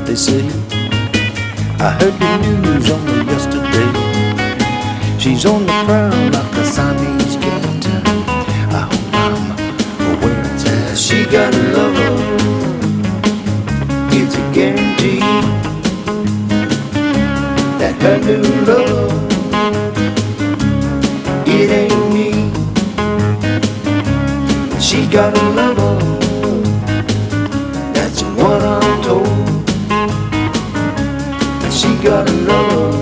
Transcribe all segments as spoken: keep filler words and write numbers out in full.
they say. I heard the news only yesterday. She's on the prowl like a Siamese cat. I hope I'm aware it's that she got a lover. It's a guarantee that her new lover, it ain't me. She got a lover, that's what I'm told. She got a lover,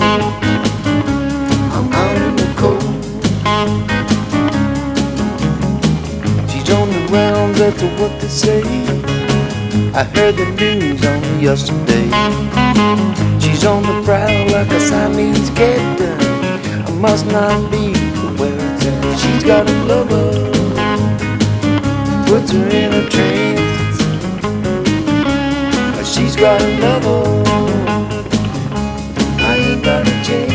I'm out in the cold. She's on the rounds, that's what they say. I heard the news only yesterday. She's on the prowl like a Siamese cat. I must not be where it's at. She's got a lover, puts her in a trance. She's got a lover, I ain't got a chance.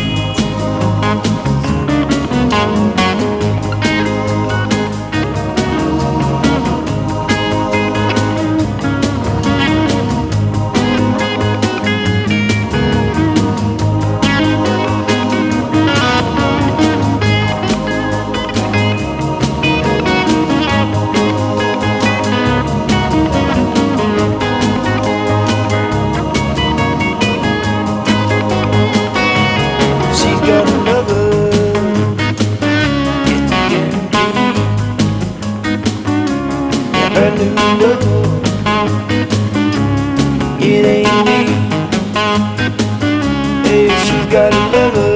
Her new lover, it ain't me. Hey, she's got a lover.